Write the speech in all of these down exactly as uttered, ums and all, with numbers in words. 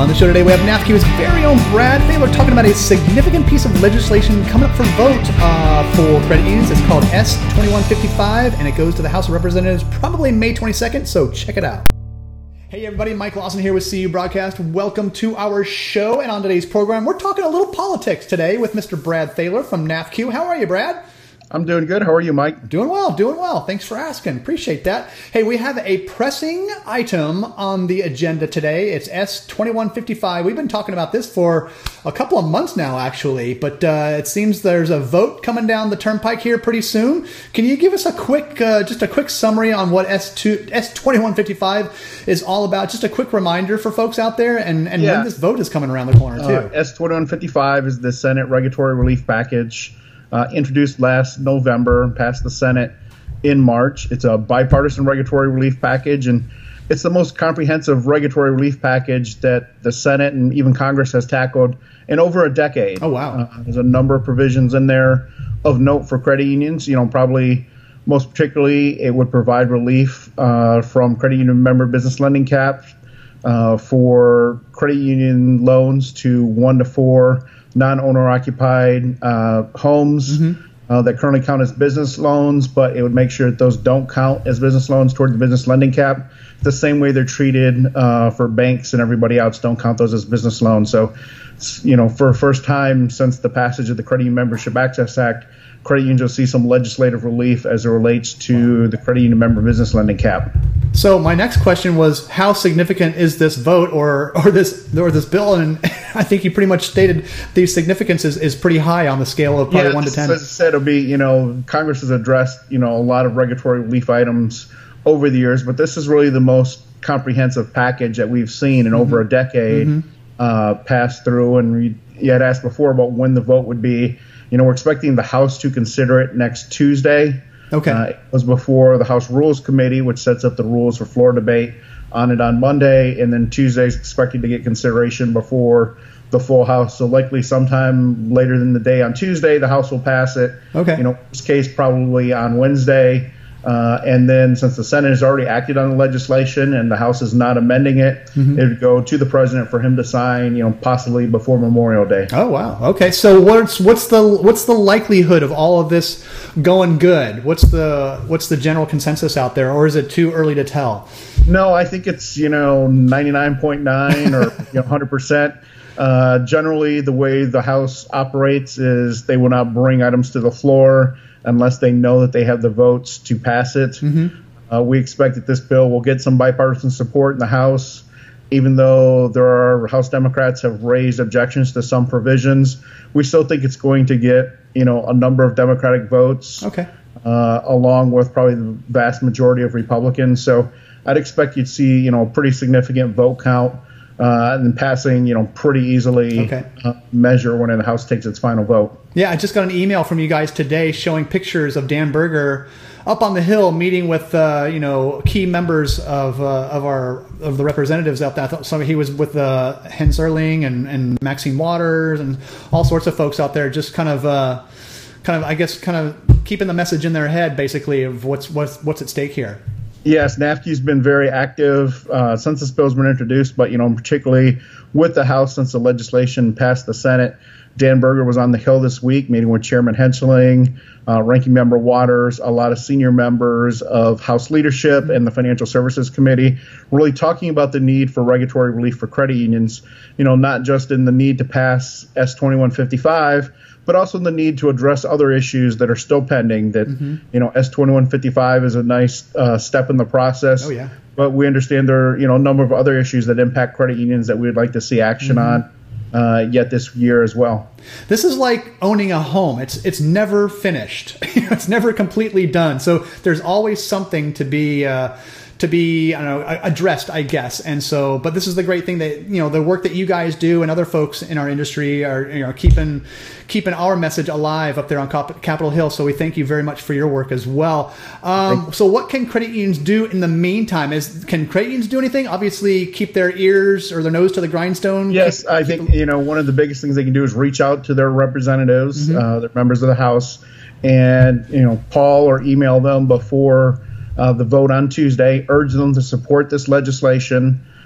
On the show today, we have NAFCU's very own Brad Thaler talking about a significant piece of legislation coming up for vote uh, for credit unions. It's called S twenty-one fifty-five, and it goes to the House of Representatives probably May twenty-second, so check it out. Hey everybody, Mike Lawson here with C U Broadcast. Welcome to our show, and on today's program, we're talking a little politics today with Mister Brad Thaler from NAFCU. How are you, Brad? I'm doing good. How are you, Mike? Doing well, doing well. Thanks for asking. Appreciate that. Hey, we have a pressing item on the agenda today. It's S twenty-one fifty-five. We've been talking about this for a couple of months now, actually, but uh, it seems there's a vote coming down the turnpike here pretty soon. Can you give us a quick, uh, just a quick summary on what S twenty-one fifty-five is all about? Just a quick reminder for folks out there, and, and yeah. when this vote is coming around the corner, too. Uh, S twenty-one fifty-five is the Senate Regulatory Relief Package. Uh, introduced last November, passed the Senate in March. It's a bipartisan regulatory relief package, and it's the most comprehensive regulatory relief package that the Senate and even Congress has tackled in over a decade. Oh, wow. Uh, there's a number of provisions in there of note for credit unions. You know, probably most particularly, it would provide relief uh, from credit union member business lending cap uh, for credit union loans to one to four non-owner occupied uh, homes mm-hmm. uh, that currently count as business loans, but it would make sure that those don't count as business loans toward the business lending cap. The same way they're treated uh, for banks and everybody else, don't count those as business loans. So, you know, for the first time since the passage of the Credit Union Membership Access Act, credit unions will see some legislative relief as it relates to the credit union member business lending cap. So my next question was, how significant is this vote or or this or this bill? And I think you pretty much stated the significance is, is pretty high on the scale of probably yeah, one to ten. As I said, it'll be, you know, Congress has addressed, you know, a lot of regulatory relief items over the years, but this is really the most comprehensive package that we've seen in mm-hmm. over a decade mm-hmm. uh, pass through. And we, you had asked before about when the vote would be. You know, we're expecting the House to consider it next Tuesday. Okay. Uh, it was before the House Rules Committee, which sets up the rules for floor debate, on it on Monday, and then Tuesday is expected to get consideration before the full House. So likely sometime later in the day on Tuesday, the House will pass it. Okay. You know, worst case probably on Wednesday. Uh, and then since the Senate has already acted on the legislation and the House is not amending it, mm-hmm. it would go to the president for him to sign, you know, possibly before Memorial Day. Oh, wow. Okay. So what's what's the what's the likelihood of all of this going good? What's the what's the general consensus out there, or is it too early to tell? No, I think it's, you know, ninety-nine point nine or you know, one hundred percent. Uh, generally, the way the House operates is they will not bring items to the floor unless they know that they have the votes to pass it. Mm-hmm. Uh, we expect that this bill will get some bipartisan support in the House, even though there are House Democrats have raised objections to some provisions. We still think it's going to get, you know, a number of Democratic votes, okay, uh, along with probably the vast majority of Republicans. So I'd expect you'd see, you know, a pretty significant vote count uh, and passing, you know, pretty easily okay. uh, measure when the House takes its final vote. Yeah, I just got an email from you guys today showing pictures of Dan Berger up on the Hill meeting with uh, you know key members of uh, of our of the representatives out there. I thought some he was with uh, Hens Erling and, and Maxine Waters and all sorts of folks out there, just kind of uh, kind of I guess kind of keeping the message in their head basically of what's what's what's at stake here. Yes, NAFCU's been very active uh, since this bill's been introduced, but, you know, particularly with the House since the legislation passed the Senate. Dan Berger was on the Hill this week meeting with Chairman Hensarling, uh, Ranking Member Waters, a lot of senior members of House leadership and the Financial Services Committee, really talking about the need for regulatory relief for credit unions, you know, not just in the need to pass S twenty-one fifty-five, but also the need to address other issues that are still pending. That, mm-hmm. you know, S twenty-one fifty-five is a nice uh, step in the process. Oh, yeah. But we understand there are, you know, a number of other issues that impact credit unions that we would like to see action mm-hmm. on. Uh, yet this year as well. This is like owning a home. It's it's never finished. It's never completely done. So there's always something to be uh, to be I don't know addressed, I guess. And so, but this is the great thing that you know the work that you guys do and other folks in our industry are you know keeping keeping our message alive up there on Capitol Hill. So we thank you very much for your work as well. Um, so what can credit unions do in the meantime? Is can credit unions do anything? Obviously, keep their ears or their nose to the grindstone. Yes, keep, I keep think them- you know one of the biggest things they can do is reach out to their representatives, mm-hmm. uh, their members of the House, and you know call or email them before uh, the vote on Tuesday. Urge them to support this legislation.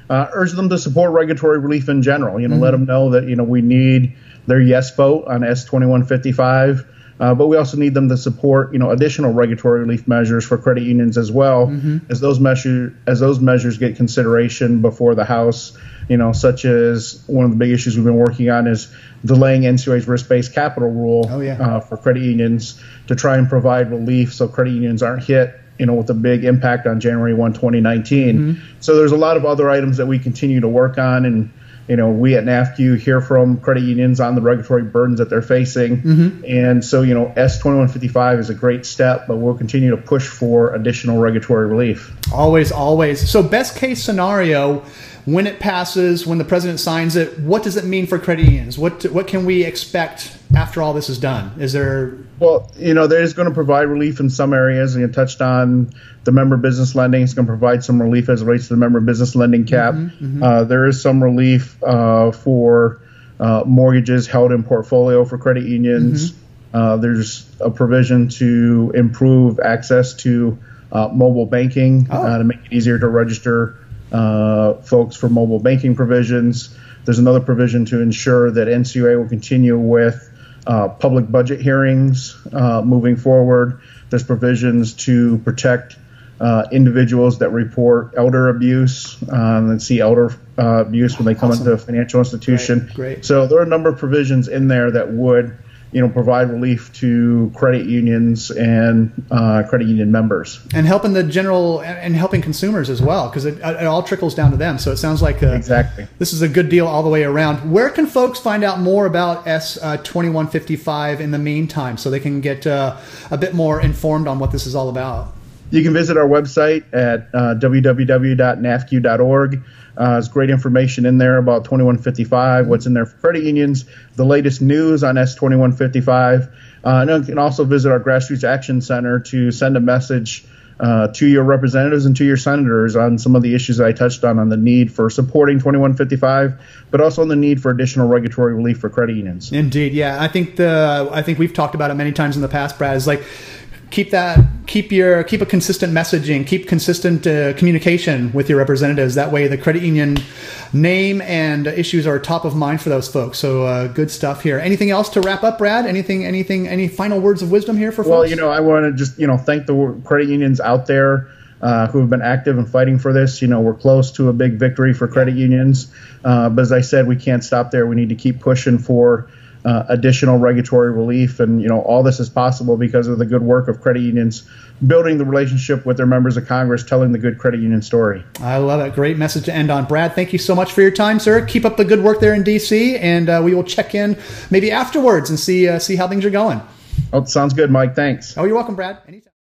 uh, urge them to support regulatory relief in general. You know, mm-hmm. let them know that, you know, we need their yes vote on S twenty-one fifty-five. Uh, but we also need them to support, you know, additional regulatory relief measures for credit unions as well, mm-hmm. as those measures as those measures get consideration before the House. You know, such as one of the big issues we've been working on is delaying N C U A's risk-based capital rule oh, yeah. uh, for credit unions to try and provide relief so credit unions aren't hit, you know, with a big impact on January first, twenty nineteen. Mm-hmm. So there's a lot of other items that we continue to work on, and you know, we at N A F C U hear from credit unions on the regulatory burdens that they're facing. Mm-hmm. And so, you know, S twenty-one fifty-five is a great step, but we'll continue to push for additional regulatory relief. Always, always. So best case scenario, when it passes, when the president signs it, what does it mean for credit unions? What what can we expect after all this is done? Is there... Well, you know, they're just going to provide relief in some areas. You touched on the member business lending. It's going to provide some relief as it relates to the member business lending cap. Mm-hmm, mm-hmm. Uh, there is some relief uh, for uh, mortgages held in portfolio for credit unions. Mm-hmm. Uh, there's a provision to improve access to uh, mobile banking oh. uh, to make it easier to register uh, folks for mobile banking provisions. There's another provision to ensure that N C U A will continue with Uh, public budget hearings uh, moving forward. There's provisions to protect uh, individuals that report elder abuse um, and see elder uh, abuse when they come awesome. into a financial institution. Great, great. So there are a number of provisions in there that would, you know, provide relief to credit unions and uh, credit union members, and helping the general and helping consumers as well, because it, it all trickles down to them. So it sounds like uh, exactly this is a good deal all the way around. Where can folks find out more about S twenty-one fifty-five in the meantime, so they can get uh, a bit more informed on what this is all about? You can visit our website at uh, w w w dot n a f c u dot org. Uh, there's great information in there about twenty-one fifty-five, what's in there for credit unions, the latest news on S twenty-one fifty-five. Uh, and you can also visit our Grassroots Action Center to send a message uh, to your representatives and to your senators on some of the issues that I touched on, on the need for supporting twenty-one fifty-five, but also on the need for additional regulatory relief for credit unions. Indeed, yeah. I think the I think we've talked about it many times in the past, Brad, is like, keep that, keep your, keep a consistent messaging, keep consistent uh, communication with your representatives. That way, the credit union name and issues are top of mind for those folks. So, uh, good stuff here. Anything else to wrap up, Brad? Anything, anything, any final words of wisdom here for folks? Well, you know, I want to just, you know, thank the credit unions out there uh, who have been active and fighting for this. You know, we're close to a big victory for credit unions, uh, but as I said, we can't stop there. We need to keep pushing for Uh, additional regulatory relief, and you know, all this is possible because of the good work of credit unions building the relationship with their members of Congress, telling the good credit union story. I love it. Great message to end on. Brad, thank you so much for your time, sir. Keep up the good work there in D C, and uh, we will check in maybe afterwards and see uh, see how things are going. Oh, sounds good, Mike. Thanks. Oh, you're welcome, Brad. Anytime.